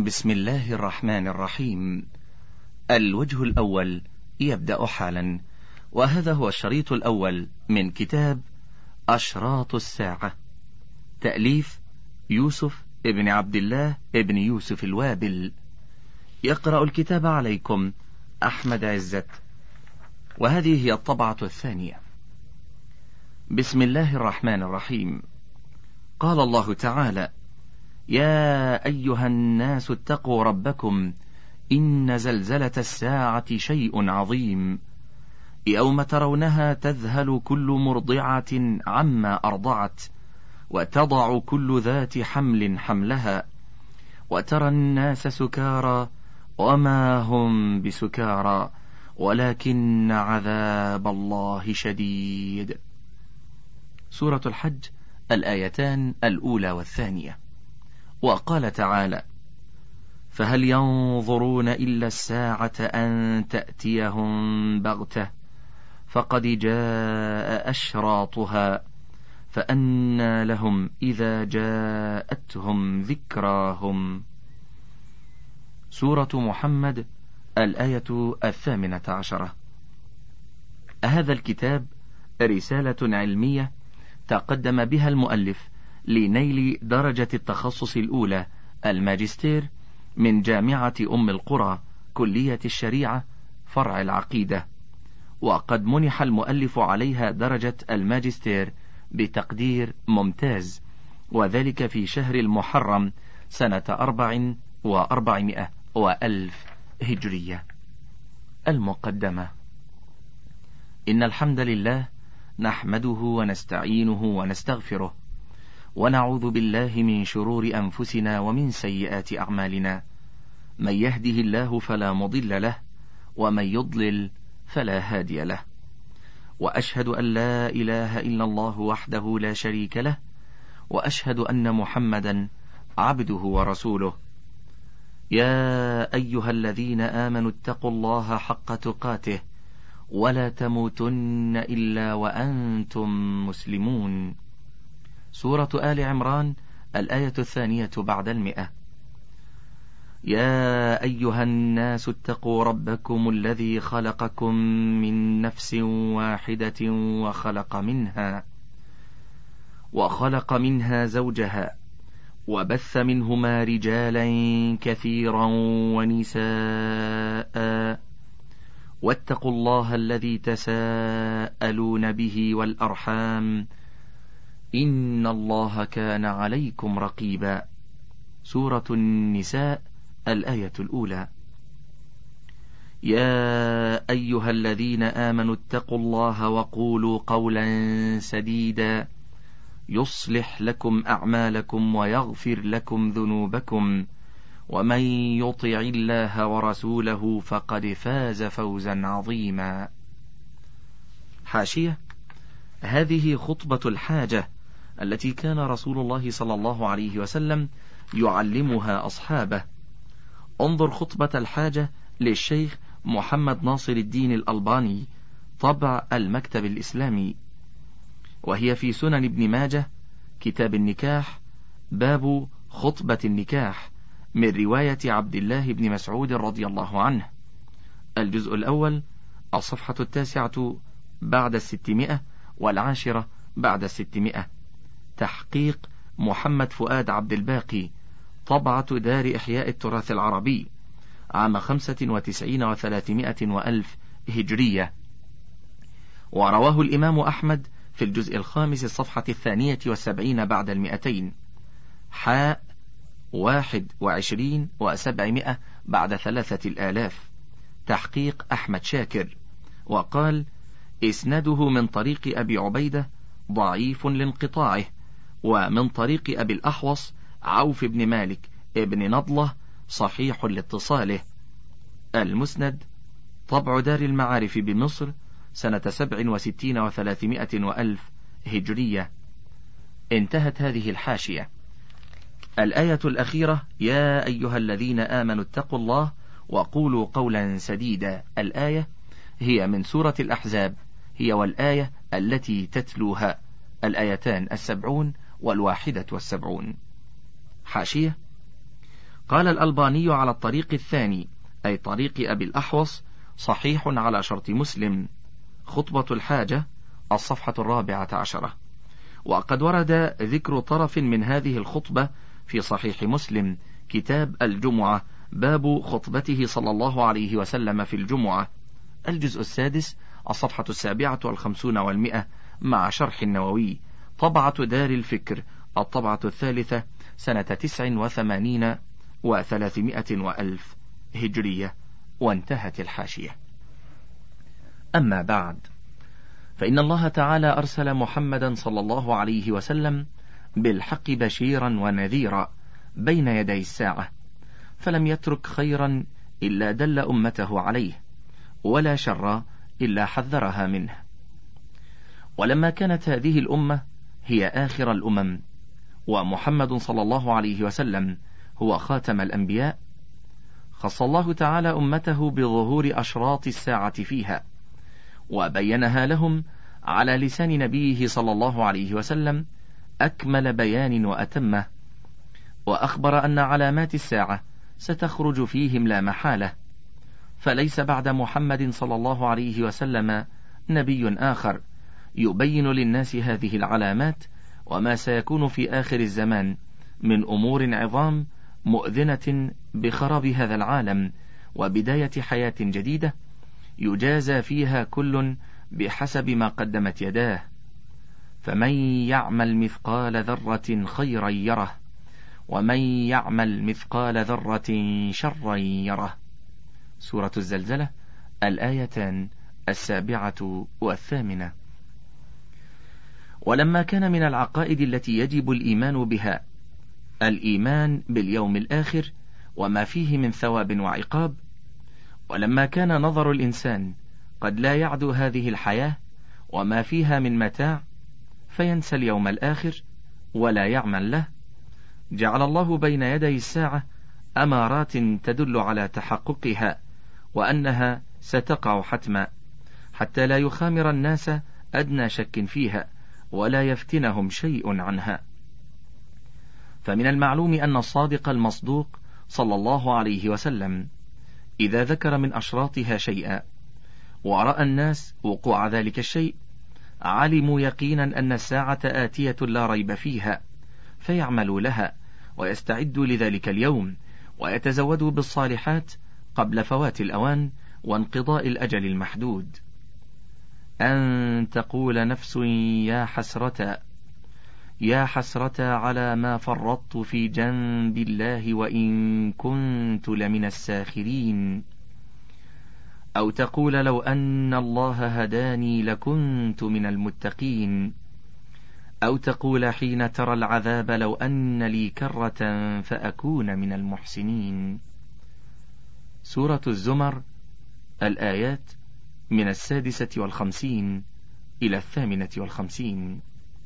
بسم الله الرحمن الرحيم. الوجه الأول يبدأ حالا، وهذا هو الشريط الأول من كتاب أشراط الساعة، تأليف يوسف ابن عبد الله ابن يوسف الوابل. يقرأ الكتاب عليكم أحمد عزت، وهذه هي الطبعة الثانية. بسم الله الرحمن الرحيم. قال الله تعالى: يا أيها الناس اتقوا ربكم إن زلزلة الساعة شيء عظيم، يوم ترونها تذهل كل مرضعة عما أرضعت، وتضع كل ذات حمل حملها، وترى الناس سكارى وما هم بسكارى ولكن عذاب الله شديد. سورة الحج، الآيتان الأولى والثانية. وقال تعالى: فهل ينظرون إلا الساعة أن تأتيهم بغتة فقد جاء أشراطها فأنى لهم إذا جاءتهم ذكراهم. سورة محمد، الآية 18. هذا الكتاب رسالة علمية تقدم بها المؤلف لنيل درجة التخصص الأولى الماجستير من جامعة أم القرى كلية الشريعة فرع العقيدة، وقد منح المؤلف عليها درجة الماجستير بتقدير ممتاز، وذلك في شهر المحرم سنة 400 هجرية. المقدمة. إن الحمد لله نحمده ونستعينه ونستغفره، ونعوذ بالله من شرور أنفسنا ومن سيئات أعمالنا، من يهده الله فلا مضل له، ومن يضلل فلا هادي له، وأشهد أن لا إله إلا الله وحده لا شريك له، وأشهد أن محمدا عبده ورسوله. يا أيها الذين آمنوا اتقوا الله حق تقاته ولا تموتن إلا وأنتم مسلمون. سورة آل عمران، الآية 2 بعد 100. يا أيها الناس اتقوا ربكم الذي خلقكم من نفس واحدة وخلق منها زوجها، وبث منهما رجالا كثيرا ونساء، واتقوا الله الذي تساءلون به والأرحام إن الله كان عليكم رقيبا. سورة النساء، الآية الأولى. يا أيها الذين آمنوا اتقوا الله وقولوا قولا سديدا يصلح لكم أعمالكم ويغفر لكم ذنوبكم، ومن يطع الله ورسوله فقد فاز فوزا عظيما. حاشية. هذه خطبة الحاجة التي كان رسول الله صلى الله عليه وسلم يعلمها أصحابه. انظر خطبة الحاجة للشيخ محمد ناصر الدين الألباني، طبع المكتب الإسلامي، وهي في سنن ابن ماجه كتاب النكاح، باب خطبة النكاح، من رواية عبد الله بن مسعود رضي الله عنه، الجزء الأول، الصفحة 9 بعد 600 والعاشرة بعد 600. تحقيق محمد فؤاد عبد الباقي، طبعة دار إحياء التراث العربي، عام 95 و300 وألف هجرية. ورواه الإمام أحمد في الجزء الخامس الصفحة 72 بعد 200، حاء 21 و700 بعد 3000. تحقيق أحمد شاكر. وقال: إسناده من طريق أبي عبيدة ضعيف لانقطاعه، ومن طريق أبي الأحوص عوف بن مالك ابن نضلة صحيح لاتصاله. المسند، طبع دار المعارف بمصر، سنة 67 و300 وألف هجرية. انتهت هذه الحاشية. الآية الأخيرة: يا أيها الذين آمنوا اتقوا الله وقولوا قولا سديدا، الآية هي من سورة الأحزاب، هي والآية التي تتلوها، الآيتان 70 و71. حاشية. قال الألباني على الطريق الثاني أي طريق أبي الأحوص صحيح على شرط مسلم. خطبة الحاجة الصفحة 14. وقد ورد ذكر طرف من هذه الخطبة في صحيح مسلم كتاب الجمعة باب خطبته صلى الله عليه وسلم في الجمعة الجزء 6 الصفحة 57 و100 مع شرح النووي طبعة دار الفكر الطبعة 3 سنة 89 و300 وألف هجرية. وانتهت الحاشية. أما بعد، فإن الله تعالى أرسل محمدا صلى الله عليه وسلم بالحق بشيرا ونذيرا بين يدي الساعة، فلم يترك خيرا إلا دل أمته عليه، ولا شر إلا حذرها منه. ولما كانت هذه الأمة هي آخر الأمم، ومحمد صلى الله عليه وسلم هو خاتم الأنبياء، خص الله تعالى أمته بظهور أشراط الساعة فيها، وبينها لهم على لسان نبيه صلى الله عليه وسلم أكمل بيان وأتمه، وأخبر أن علامات الساعة ستخرج فيهم لا محالة، فليس بعد محمد صلى الله عليه وسلم نبي آخر يبين للناس هذه العلامات وما سيكون في آخر الزمان من أمور عظام مؤذنة بخراب هذا العالم وبداية حياة جديدة يجازى فيها كل بحسب ما قدمت يداه. فمن يعمل مثقال ذرة خيرا يره، ومن يعمل مثقال ذرة شرا يره. سورة الزلزلة الآيتان 7 و8. ولما كان من العقائد التي يجب الإيمان بها الإيمان باليوم الآخر وما فيه من ثواب وعقاب، ولما كان نظر الإنسان قد لا يعدو هذه الحياة وما فيها من متاع فينسى اليوم الآخر ولا يعمل له، جعل الله بين يدي الساعة أمارات تدل على تحققها وأنها ستقع حتما، حتى لا يخامر الناس أدنى شك فيها ولا يفتنهم شيء عنها. فمن المعلوم أن الصادق المصدوق صلى الله عليه وسلم إذا ذكر من أشراطها شيئا ورأى الناس وقوع ذلك الشيء علموا يقينا أن الساعة آتية لا ريب فيها، فيعملوا لها ويستعدوا لذلك اليوم ويتزودوا بالصالحات قبل فوات الأوان وانقضاء الأجل المحدود. أن تقول نفس يا حسرة على ما فرطت في جنب الله وإن كنت لمن الساخرين، أو تقول لو أن الله هداني لكنت من المتقين، أو تقول حين ترى العذاب لو أن لي كرة فأكون من المحسنين. سورة الزمر الآيات من 56 إلى 58.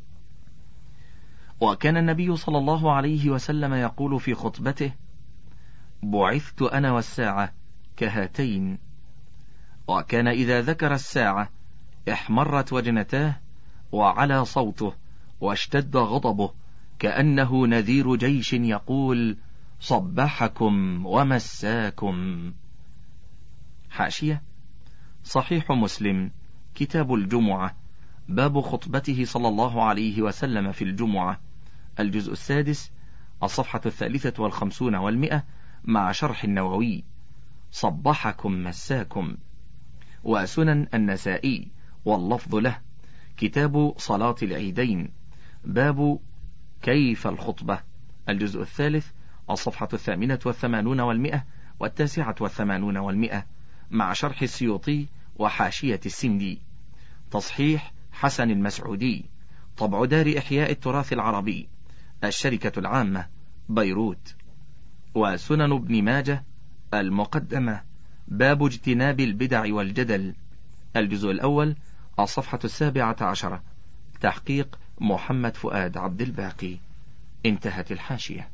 وكان النبي صلى الله عليه وسلم يقول في خطبته: بعثت أنا والساعة كهاتين. وكان إذا ذكر الساعة احمرت وجنتاه وعلى صوته واشتد غضبه كأنه نذير جيش يقول: صبحكم ومساكم. حاشية: صحيح مسلم كتاب الجمعة باب خطبته صلى الله عليه وسلم في الجمعة الجزء 6 الصفحة 53 و100 مع شرح النووي صبحكم مساكم. وسنن النسائي واللفظ له كتاب صلاة العيدين باب كيف الخطبة الجزء 3 الصفحة 88 و100 و89 و100 مع شرح السيوطي وحاشية السندي. تصحيح حسن المسعودي طبع دار إحياء التراث العربي الشركة العامة بيروت. وسنن ابن ماجه المقدمة باب اجتناب البدع والجدل الجزء الأول الصفحة 17 تحقيق محمد فؤاد عبد الباقي. انتهت الحاشية.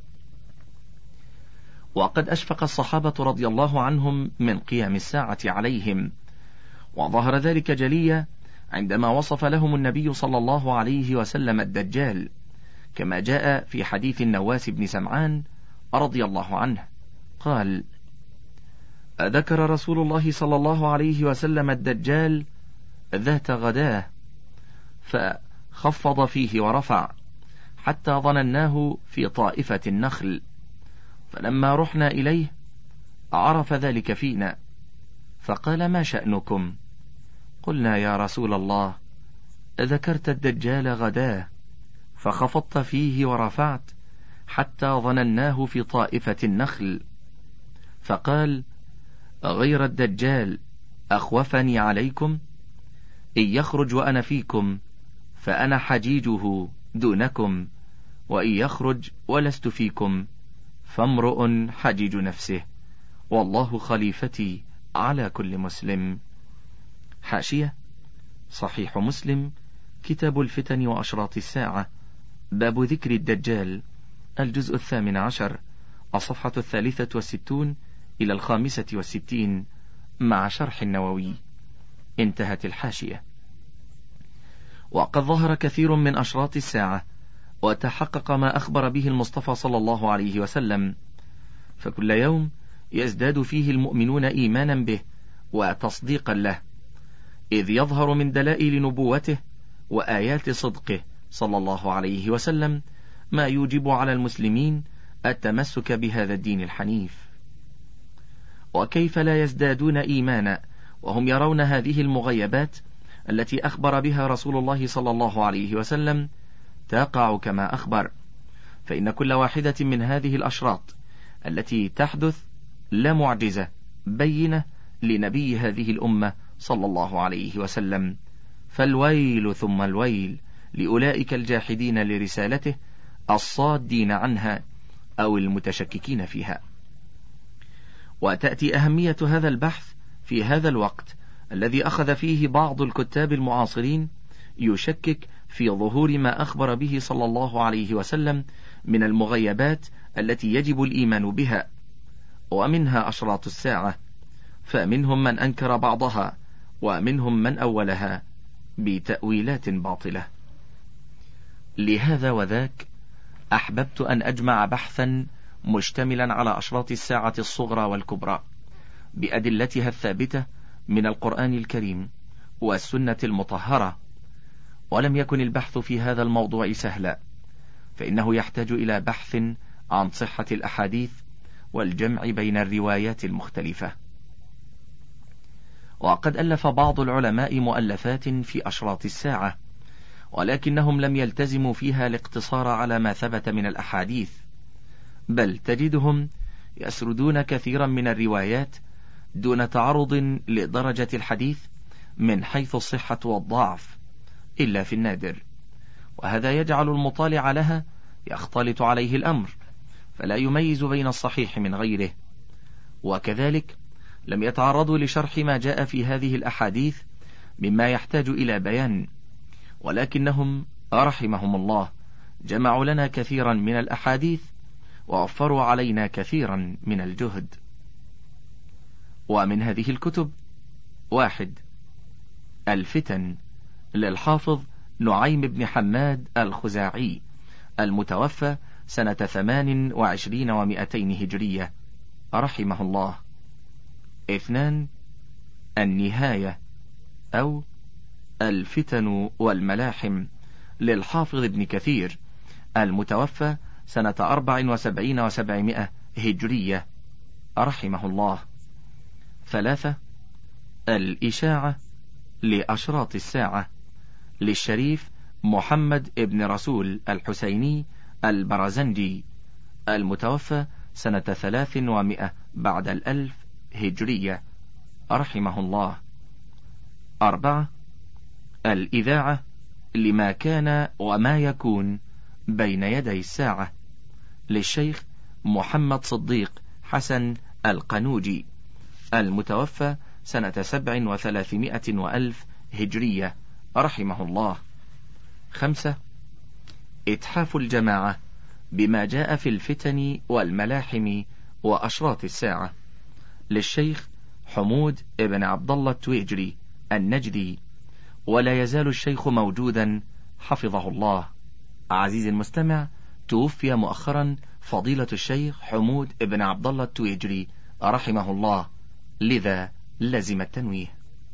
وقد أشفق الصحابة رضي الله عنهم من قيام الساعة عليهم، وظهر ذلك جليا عندما وصف لهم النبي صلى الله عليه وسلم الدجال، كما جاء في حديث النواس بن سمعان رضي الله عنه قال: ذكر رسول الله صلى الله عليه وسلم الدجال ذات غداه، فخفض فيه ورفع حتى ظنناه في طائفة النخل، فلما رحنا إليه عرف ذلك فينا، فقال: ما شأنكم؟ قلنا: يا رسول الله، ذكرت الدجال غداه فخفضت فيه ورفعت حتى ظنناه في طائفة النخل. فقال: غير الدجال أخوفني عليكم؟ إن يخرج وأنا فيكم فأنا حجيجه دونكم، وإن يخرج ولست فيكم فامرؤ حجيج نفسه، والله خليفتي على كل مسلم. حاشية: صحيح مسلم، كتاب الفتن وأشراط الساعة، باب ذكر الدجال، الجزء 18، الصفحة 63 إلى 65 مع شرح النووي. انتهت الحاشية. وقد ظهر كثير من أشراط الساعة وتحقق ما أخبر به المصطفى صلى الله عليه وسلم، فكل يوم يزداد فيه المؤمنون إيمانا به وتصديقا له، إذ يظهر من دلائل نبوته وآيات صدقه صلى الله عليه وسلم ما يوجب على المسلمين التمسك بهذا الدين الحنيف. وكيف لا يزدادون إيمانا وهم يرون هذه المغيبات التي أخبر بها رسول الله صلى الله عليه وسلم تقع كما أخبر، فإن كل واحدة من هذه الأشراط التي تحدث لا معجزة بينة لنبي هذه الأمة صلى الله عليه وسلم، فالويل ثم الويل لأولئك الجاحدين لرسالته الصادين عنها أو المتشككين فيها. وتأتي أهمية هذا البحث في هذا الوقت الذي أخذ فيه بعض الكتاب المعاصرين يشكك في ظهور ما أخبر به صلى الله عليه وسلم من المغيبات التي يجب الإيمان بها، ومنها أشراط الساعة، فمنهم من أنكر بعضها ومنهم من أولها بتأويلات باطلة. لهذا وذاك أحببت أن أجمع بحثا مشتملا على أشراط الساعة الصغرى والكبرى بأدلتها الثابتة من القرآن الكريم والسنة المطهرة، ولم يكن البحث في هذا الموضوع سهلا، فإنه يحتاج إلى بحث عن صحة الأحاديث والجمع بين الروايات المختلفة. وقد ألف بعض العلماء مؤلفات في أشراط الساعة، ولكنهم لم يلتزموا فيها الاقتصار على ما ثبت من الأحاديث، بل تجدهم يسردون كثيرا من الروايات دون تعرض لدرجة الحديث من حيث الصحة والضعف إلا في النادر، وهذا يجعل المطالع لها يختلط عليه الأمر فلا يميز بين الصحيح من غيره. وكذلك لم يتعرضوا لشرح ما جاء في هذه الأحاديث مما يحتاج إلى بيان، ولكنهم رحمهم الله جمعوا لنا كثيرا من الأحاديث ووفروا علينا كثيرا من الجهد. ومن هذه الكتب: 1. الفتن للحافظ نعيم بن حماد الخزاعي، المتوفى سنة 28 و200 هجرية، رحمه الله. 2. النهاية أو الفتن والملاحم للحافظ ابن كثير، المتوفى سنة 74 و700 هجرية، رحمه الله. 3. الإشاعة لأشراط الساعة للشريف محمد ابن رسول الحسيني البرزنجي، المتوفى سنة 300 بعد 1000 هجرية، رحمه الله. 4. الإذاعة لما كان وما يكون بين يدي الساعة للشيخ محمد صديق حسن القنوجي، المتوفى سنة 37 و1000 هجرية، رحمه الله. 5. إتحاف الجماعة بما جاء في الفتن والملاحم وأشراط الساعة للشيخ حمود ابن عبد الله التويجري النجدي، ولا يزال الشيخ موجودا حفظه الله. عزيزي المستمع، توفي مؤخرا فضيلة الشيخ حمود بن عبد الله التويجري رحمه الله، لذا لزم التنويه.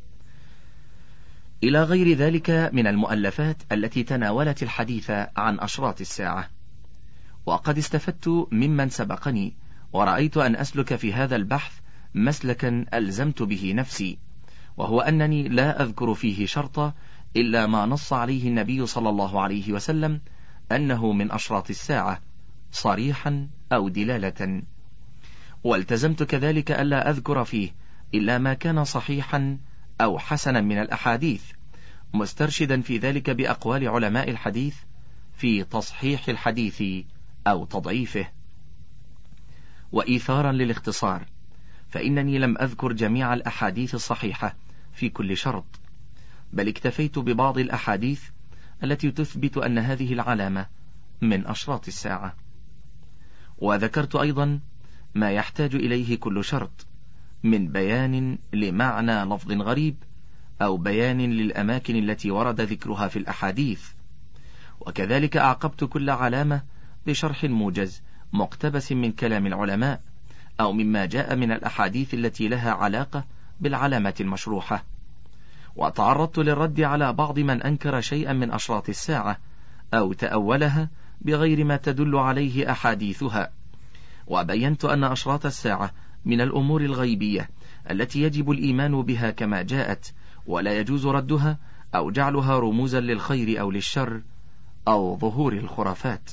إلى غير ذلك من المؤلفات التي تناولت الحديث عن أشراط الساعة. وقد استفدت ممن سبقني، ورأيت أن أسلك في هذا البحث مسلكا ألزمت به نفسي، وهو أنني لا أذكر فيه شرطا إلا ما نص عليه النبي صلى الله عليه وسلم أنه من أشراط الساعة صريحا أو دلالة، والتزمت كذلك ألا أذكر فيه إلا ما كان صحيحا أو حسنا من الأحاديث، مسترشدا في ذلك بأقوال علماء الحديث في تصحيح الحديث أو تضعيفه. وإيثارا للاختصار، فإنني لم أذكر جميع الأحاديث الصحيحة في كل شرط، بل اكتفيت ببعض الأحاديث التي تثبت أن هذه العلامة من أشراط الساعة. وذكرت أيضا ما يحتاج إليه كل شرط من بيان لمعنى لفظ غريب أو بيان للأماكن التي ورد ذكرها في الأحاديث. وكذلك أعقبت كل علامة بشرح موجز مقتبس من كلام العلماء أو مما جاء من الأحاديث التي لها علاقة بالعلامة المشروحة. وتعرضت للرد على بعض من أنكر شيئا من أشراط الساعة أو تأولها بغير ما تدل عليه أحاديثها، وبينت أن أشراط الساعة من الأمور الغيبية التي يجب الإيمان بها كما جاءت، ولا يجوز ردها أو جعلها رموزا للخير أو للشر أو ظهور الخرافات.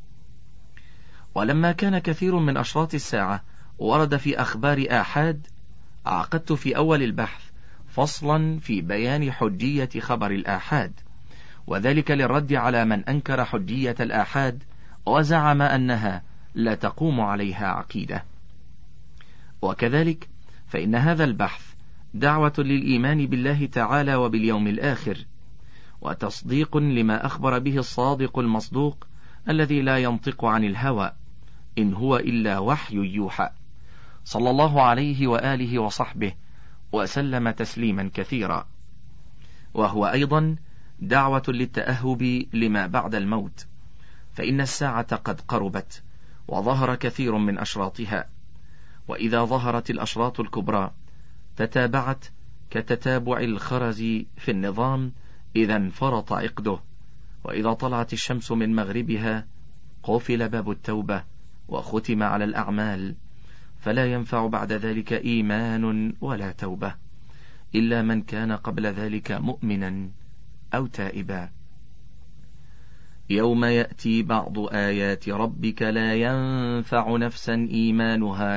ولما كان كثير من أشراط الساعة ورد في أخبار آحاد، عقدت في أول البحث فصلا في بيان حجية خبر الآحاد، وذلك للرد على من أنكر حجية الآحاد وزعم أنها لا تقوم عليها عقيدة. وكذلك فإن هذا البحث دعوة للإيمان بالله تعالى وباليوم الآخر، وتصديق لما أخبر به الصادق المصدوق الذي لا ينطق عن الهوى إن هو إلا وحي يوحى، صلى الله عليه وآله وصحبه وسلم تسليما كثيرا. وهو أيضا دعوة للتأهب لما بعد الموت، فإن الساعة قد قربت وظهر كثير من أشراطها، وإذا ظهرت الأشراط الكبرى تتابعت كتتابع الخرز في النظام إذا انفرط عقده، وإذا طلعت الشمس من مغربها قفل باب التوبة وختم على الأعمال، فلا ينفع بعد ذلك إيمان ولا توبة إلا من كان قبل ذلك مؤمنا أو تائبا. يوم يأتي بعض آيات ربك لا ينفع نفسا إيمانها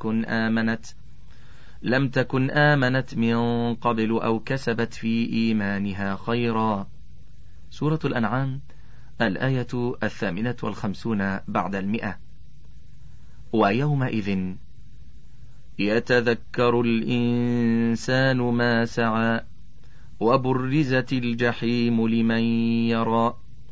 لم تكن آمنت من قبل أو كسبت في إيمانها خيرا. سورة الأنعام الآية 58 بعد 100. ويومئذ يتذكر الإنسان ما سعى وبرزت الجحيم لمن يرى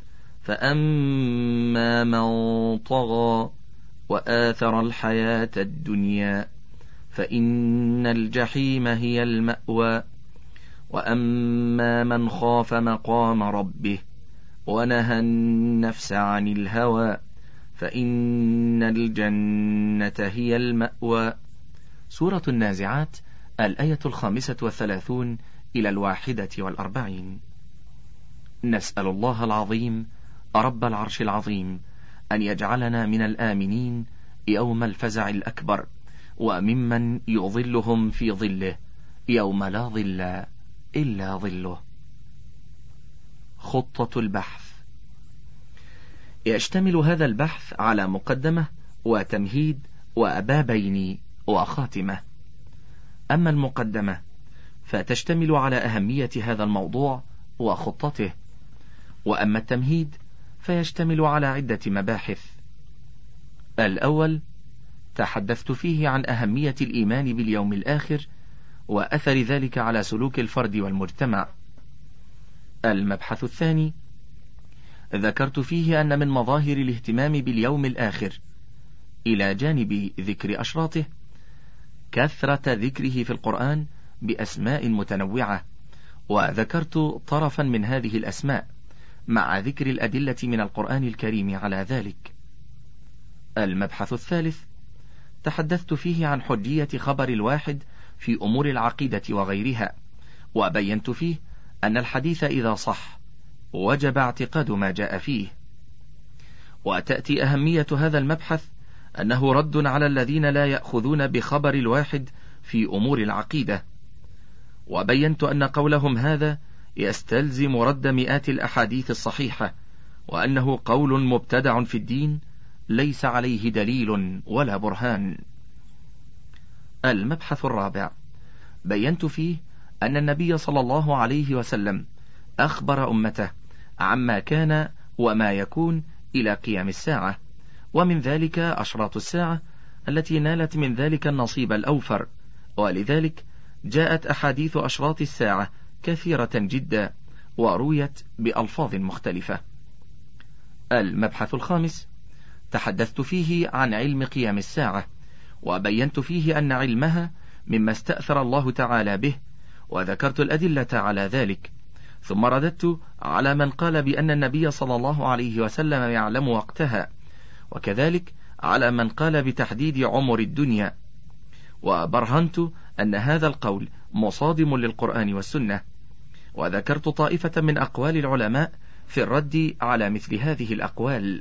فأما من طغى وآثر الحياة الدنيا فإن الجحيم هي المأوى وأما من خاف مقام ربه ونهى النفس عن الهوى فإن الجنة هي المأوى. سورة النازعات الآية 35 إلى 41. نسأل الله العظيم رب العرش العظيم أن يجعلنا من الآمنين يوم الفزع الأكبر، وممن يظلهم في ظله يوم لا ظل إلا ظله. خطة البحث. يشتمل هذا البحث على مقدمة وتمهيد وبابين وخاتمة. أما المقدمة فتشتمل على أهمية هذا الموضوع وخطته، وأما التمهيد فيشتمل على عدة مباحث. الأول تحدثت فيه عن أهمية الإيمان باليوم الآخر وأثر ذلك على سلوك الفرد والمجتمع. المبحث الثاني ذكرت فيه أن من مظاهر الاهتمام باليوم الآخر إلى جانب ذكر أشراطه كثرة ذكره في القرآن بأسماء متنوعة، وذكرت طرفا من هذه الأسماء مع ذكر الأدلة من القرآن الكريم على ذلك. المبحث الثالث تحدثت فيه عن حجية خبر الواحد في أمور العقيدة وغيرها، وبينت فيه أن الحديث إذا صح وجب اعتقاد ما جاء فيه. وتأتي أهمية هذا المبحث أنه رد على الذين لا يأخذون بخبر الواحد في أمور العقيدة، وبينت أن قولهم هذا يستلزم رد مئات الأحاديث الصحيحة، وأنه قول مبتدع في الدين ليس عليه دليل ولا برهان. المبحث الرابع بينت فيه أن النبي صلى الله عليه وسلم أخبر أمته عما كان وما يكون إلى قيام الساعة، ومن ذلك أشراط الساعة التي نالت من ذلك النصيب الأوفر، ولذلك جاءت أحاديث أشراط الساعة كثيرة جدا ورويت بألفاظ مختلفة. المبحث الخامس تحدثت فيه عن علم قيام الساعة، وبينت فيه أن علمها مما استأثر الله تعالى به، وذكرت الأدلة على ذلك، ثم رددت على من قال بأن النبي صلى الله عليه وسلم يعلم وقتها، وكذلك على من قال بتحديد عمر الدنيا، وبرهنت أن هذا القول مصادم للقرآن والسنة، وذكرت طائفة من أقوال العلماء في الرد على مثل هذه الأقوال.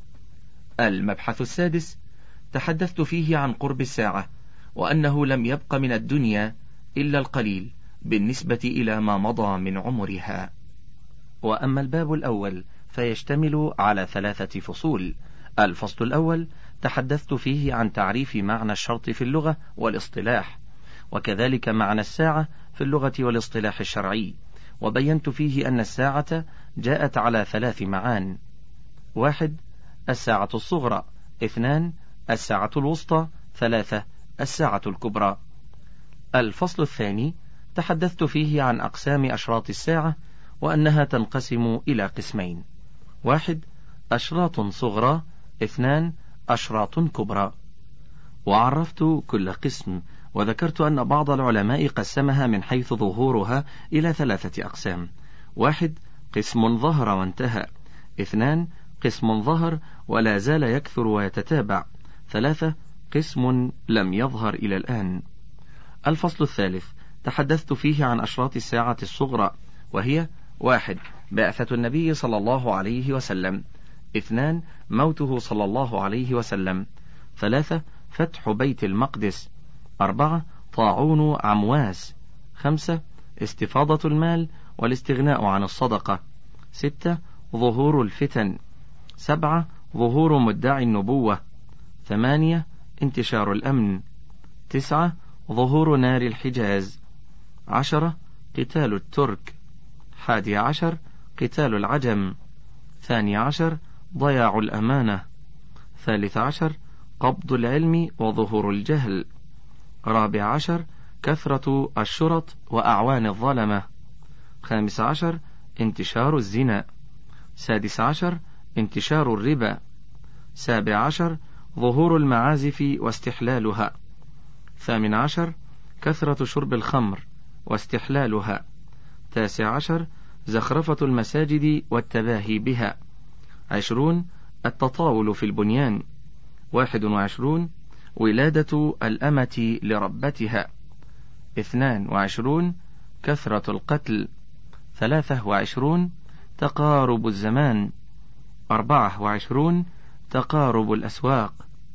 المبحث السادس تحدثت فيه عن قرب الساعة، وأنه لم يبق من الدنيا إلا القليل بالنسبة إلى ما مضى من عمرها. وأما الباب الأول فيشتمل على 3 فصول. الفصل الأول تحدثت فيه عن تعريف معنى الشرط في اللغة والاصطلاح، وكذلك معنى الساعة في اللغة والاصطلاح الشرعي، وبينت فيه أن الساعة جاءت على 3 معان: 1 الساعة الصغرى، 2 الساعة الوسطى، 3 الساعة الكبرى. الفصل الثاني تحدثت فيه عن أقسام أشراط الساعة، وأنها تنقسم إلى قسمين: 1 أشراط صغرى، 2 أشراط كبرى. وعرفت كل قسم، وذكرت أن بعض العلماء قسمها من حيث ظهورها إلى 3 أقسام: 1 قسم ظهر وانتهى، 2 قسم ظهر ولا زال يكثر ويتتابع، 3 قسم لم يظهر إلى الآن. الفصل الثالث تحدثت فيه عن أشراط الساعة الصغرى، وهي: 1 بعثة النبي صلى الله عليه وسلم، 2 موته صلى الله عليه وسلم، 3 فتح بيت المقدس، 4 طاعون عمواس، 5 استفاضة المال والاستغناء عن الصدقة، 6 ظهور الفتن، 7 ظهور مدعي النبوة، 8 انتشار الأمن، 9 ظهور نار الحجاز، 10 قتال الترك، 11 قتال العجم، 12 ضياع الأمانة، 13 قبض العلم وظهور الجهل، 14 كثرة الشرط وأعوان الظلمة، 15 انتشار الزنا، 16 انتشار الربا، 17 ظهور المعازف واستحلالها، 18 كثرة شرب الخمر واستحلالها، 19 زخرفة المساجد والتباهي بها، 20 التطاول في البنيان، 21 ولادة الأمة لربتها، 22 كثرة القتل، 23 تقارب الزمان، 24 تقارب الأسواق،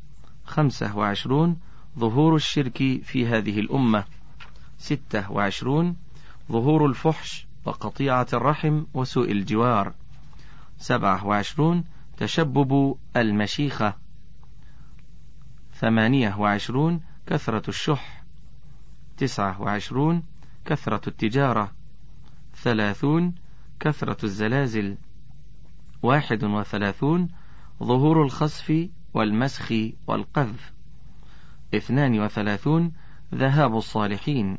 25 ظهور الشرك في هذه الأمة، 26 ظهور الفحش وقطيعة الرحم وسوء الجوار، 27 تشبب المشيخة، 28 كثرة الشح، 29 كثرة التجارة، 30 كثرة الزلازل، 31 ظهور الخسف والمسخ والقذف، 32 ذهاب الصالحين،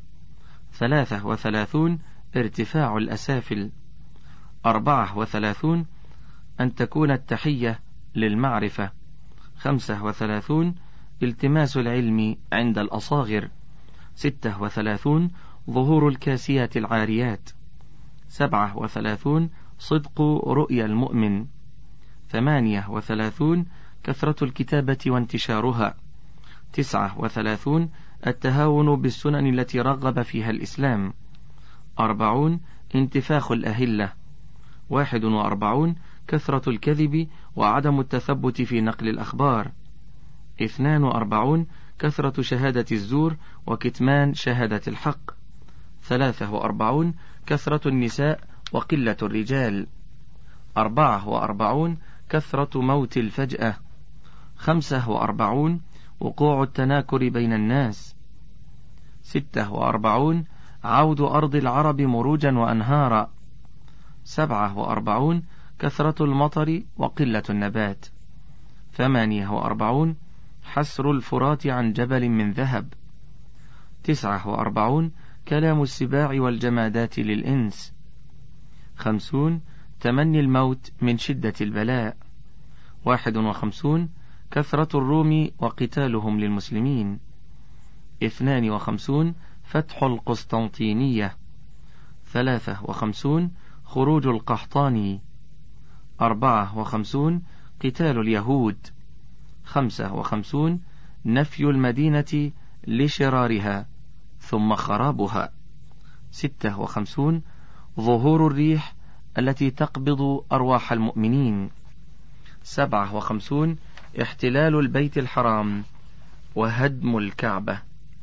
33 ارتفاع الأسافل، 34 أن تكون التحية للمعرفة، 35 التماس العلم عند الأصاغر، 36 ظهور الكاسيات العاريات، 37 صدق رؤيا المؤمن، 38 كثرة الكتابة وانتشارها. 39 التهاون بالسنن التي رغب فيها الإسلام. 40 انتفاخ الأهلة. 41 كثرة الكذب وعدم التثبت في نقل الأخبار. 42 كثرة شهادة الزور وكتمان شهادة الحق. 43 كثرة النساء وقلة الرجال. 44 كثرة موت الفجأة. 45 وقوع التناكر بين الناس. 46 عود أرض العرب مروجا وأنهارا. 47 كثرة المطر وقلة النبات. 48 حسر الفرات عن جبل من ذهب. 49 كلام السباع والجمادات للإنس. 50 تمني الموت من شدة البلاء. 51 كثرة الروم وقتالهم للمسلمين. 52 فتح القسطنطينية. 53 خروج القحطاني. 54 قتال اليهود. 55 نفي المدينة لشرارها ثم خرابها. 56 ظهور الريح التي تقبض أرواح المؤمنين. 57 احتلال البيت الحرام وهدم الكعبة.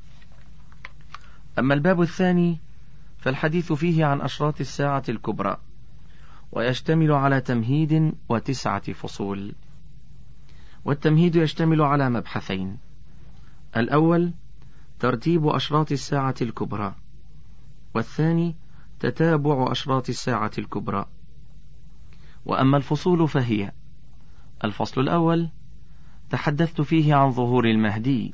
أما الباب الثاني فالحديث فيه عن أشراط الساعة الكبرى، ويشتمل على تمهيد و9 فصول. والتمهيد يشتمل على مبحثين: الأول ترتيب أشراط الساعة الكبرى، والثاني تتابع أشراط الساعة الكبرى. وأما الفصول فهي: الفصل الأول تحدثت فيه عن ظهور المهدي،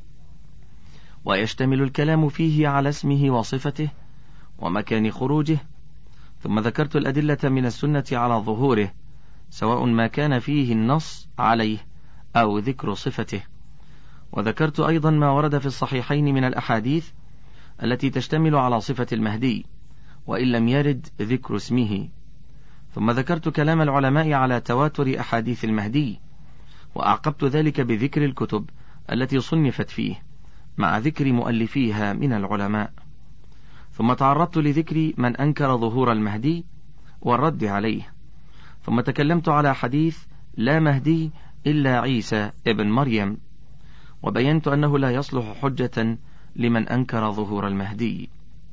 ويشتمل الكلام فيه على اسمه وصفته ومكان خروجه، ثم ذكرت الأدلة من السنة على ظهوره، سواء ما كان فيه النص عليه أو ذكر صفته. وذكرت أيضا ما ورد في الصحيحين من الأحاديث التي تشتمل على صفة المهدي وإن لم يرد ذكر اسمه. ثم ذكرت كلام العلماء على تواتر أحاديث المهدي، وأعقبت ذلك بذكر الكتب التي صنفت فيه مع ذكر مؤلفيها من العلماء. ثم تعرضت لذكر من أنكر ظهور المهدي والرد عليه. ثم تكلمت على حديث لا مهدي إلا عيسى ابن مريم، وبينت أنه لا يصلح حجة لمن أنكر ظهور المهدي.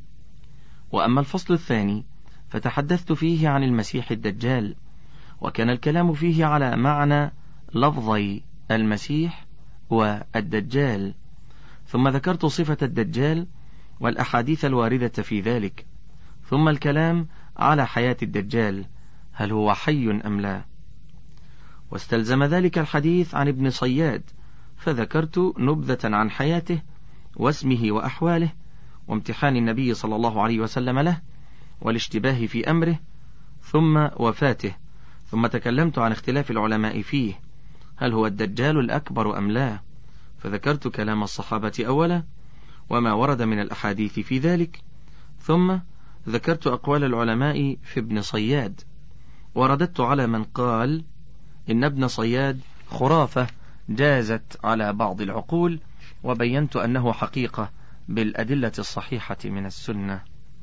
وأما الفصل الثاني فتحدثت فيه عن المسيح الدجال، وكان الكلام فيه على معنى لفظي المسيح والدجال. ثم ذكرت صفة الدجال والأحاديث الواردة في ذلك، ثم الكلام على حياة الدجال، هل هو حي أم لا. واستلزم ذلك الحديث عن ابن صياد، فذكرت نبذة عن حياته واسمه وأحواله وامتحان النبي صلى الله عليه وسلم له والاشتباه في أمره ثم وفاته. ثم تكلمت عن اختلاف العلماء فيه، هل هو الدجال الأكبر أم لا، فذكرت كلام الصحابة أولا وما ورد من الأحاديث في ذلك. ثم ذكرت أقوال العلماء في ابن صياد، ورددت على من قال إن ابن صياد خرافة جازت على بعض العقول، وبينت أنه حقيقة بالأدلة الصحيحة من السنة.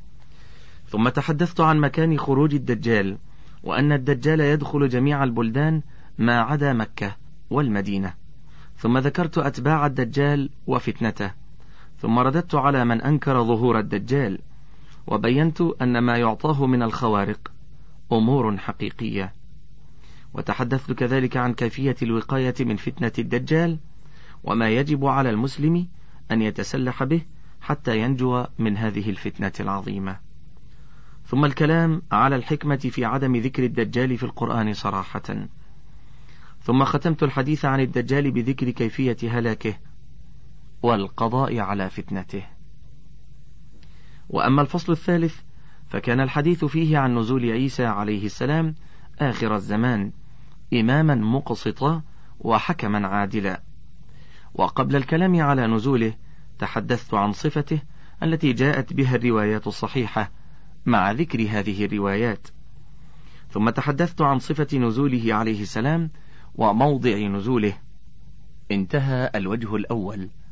ثم تحدثت عن مكان خروج الدجال، وأن الدجال يدخل جميع البلدان ما عدا مكة والمدينة. ثم ذكرت أتباع الدجال وفتنته. ثم رددت على من أنكر ظهور الدجال، وبينت أن ما يعطاه من الخوارق أمور حقيقية. وتحدثت كذلك عن كيفية الوقاية من فتنة الدجال، وما يجب على المسلم أن يتسلح به حتى ينجو من هذه الفتنة العظيمة. ثم الكلام على الحكمة في عدم ذكر الدجال في القرآن صراحة. ثم ختمت الحديث عن الدجال بذكر كيفية هلاكه والقضاء على فتنته. وأما الفصل الثالث فكان الحديث فيه عن نزول عيسى عليه السلام آخر الزمان إماما مقسطا وحكما عادلا. وقبل الكلام على نزوله تحدثت عن صفته التي جاءت بها الروايات الصحيحة مع ذكر هذه الروايات. ثم تحدثت عن صفة نزوله عليه السلام وموضع نزوله. انتهى الوجه الأول.